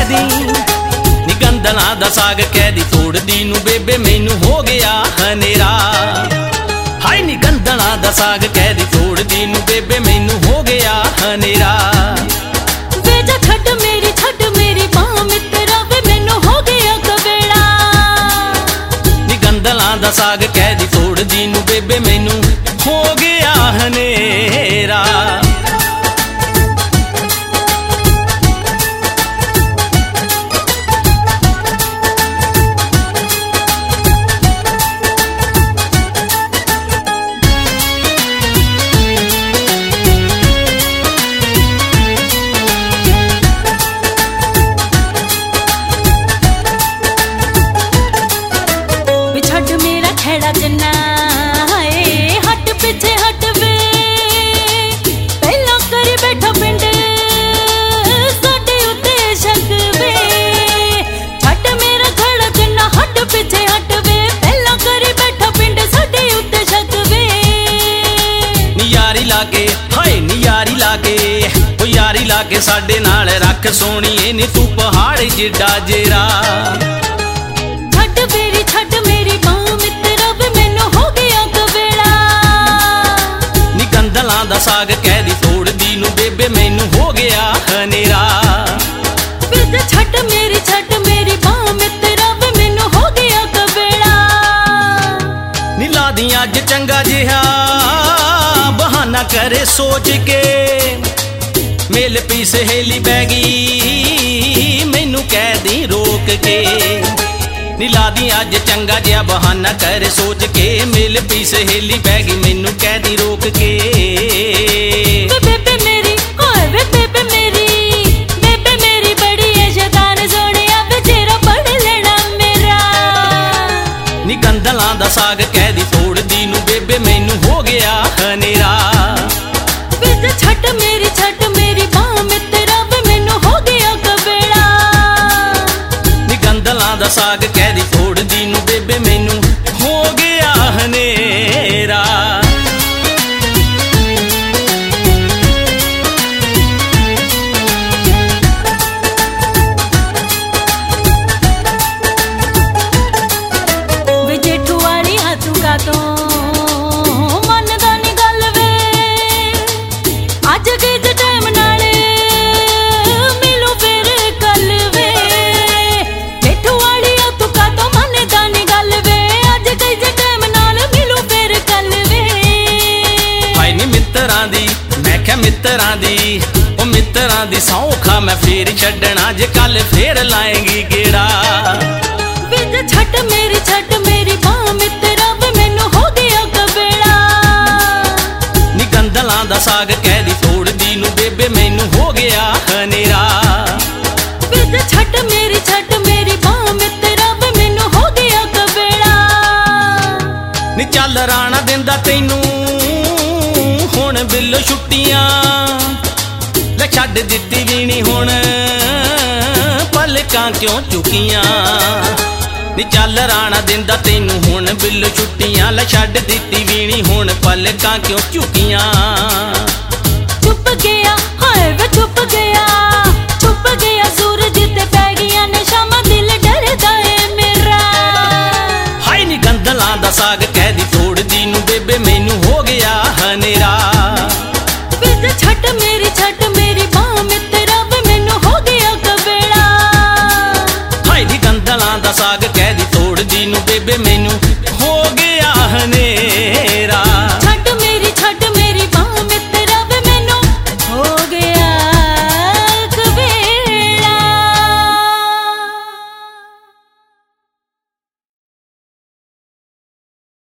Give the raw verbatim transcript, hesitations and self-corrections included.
कहदी नी गंदलां दा साग कहदी तोड़दी नू बेबे मैनू हो गया हनेरा। हाय नी गंदलां दा साग कहदी तोड़दी नू बेबे मैनू हो गया हनेरा। वे जा छड्ड मेरी छड्ड मेरी बांह मित्तरा वे मैनू हो गया कवेड़ा। नी गंदलां दा साग कहदी तोड़दी नू बेबे मैनू हो गया हनेरा। जन्ना हाय हट पिछे हट वे पहला कर बैठा पिंड साडे उत्ते शक वे। छट मेरा खड़ा जन्ना हट पिछे हट वे पहला कर बैठा पिंड साडे उत्ते शक वे। नी यारी लागे हाय नी यारी लागे ओ यारी लागे साडे नाल रख सोहणीए नी तू पहाड़ जिड्डा जेरा। छट मेरी छट मेरी बांह दा साग कहदी तोड़दी नू बेबे मैनू हो गया हनेरा। छट मेरी छट मेरी बांह मित्तरा वे मैनू हो गया कवेड़ा। नी ला दी अज चंगा जिहा बहाना करे सोच के मेल पी सहेली बैगी मैनू कहदी रोक के। नी ला दी अज चंगा जिहा बहाना करे सोच के मेल पी सहेली बैगी मैनू कहदी रोक के। वे बेबे मेरी ओए वे बेबे मेरी बेबे मेरी बड़ी है शैतान सोहणिया वे तेरा पढ़ लेना मेरा। नी गंदलां दा साग कहदी तोड़दी नू बेबे मैनू हो गया हनेरा। वे छट मेरी छट मेरी बांह मित्तरा वे मैनू हो गया कवेड़ा। नी गंदलां दा साग कहदी तोड़दी नू बेबे मैनू हो गया हनेरा। तो मनदा नी गल वे अज किस टाइम नाले मिलू फिर कल वे। जेठू वाली तू का तो मनदा नी गल वे अज किस टाइम नाल मिलू फिर कल वे। हाय नी मित्तरां दी मैं क्या मित्तरां दी ओ मित्तरां दी सौखा मैं फिर छड्डना जे कल फिर लाएंगी गेड़ा। वे छट मेरी छट मेरी बांह मित्तरा वे मैनू हो गया कवेड़ा। नी गंदलां दा साग कहदी तोड़दी नू बेबे मैनू हो गया हनेरा। वे छट मेरी छट मेरी बांह मित्तरा वे मैनू हो गया कवेड़ा। नी चल राणा दिंदा तैनू हुण बिल्लो छुट्टियां ले छड्ड दित्ती वीणी हुण पलकां क्यों चुकियां। नी चल राणा दिंदा तैनू हुण बिल्लो छुट्टियां ले छड्ड दित्ती वीणी हुण पलकां क्यों चुकियां। चुप गया हाय वे चुप गया चुप गया सूरज ते पै गईयां ने शामां दिल डरदा है मेरा। हाय नी गंदलां दा साग कहदी तोड़दी नू बेबे मैनू हो गया हनेरा। वे छट मेरी छट मेरी बांह मित्तरा वे मैनू हो गया कवेड़ा। हाय नी गंदलां दा साग कहदी तोड़दी नू बेबे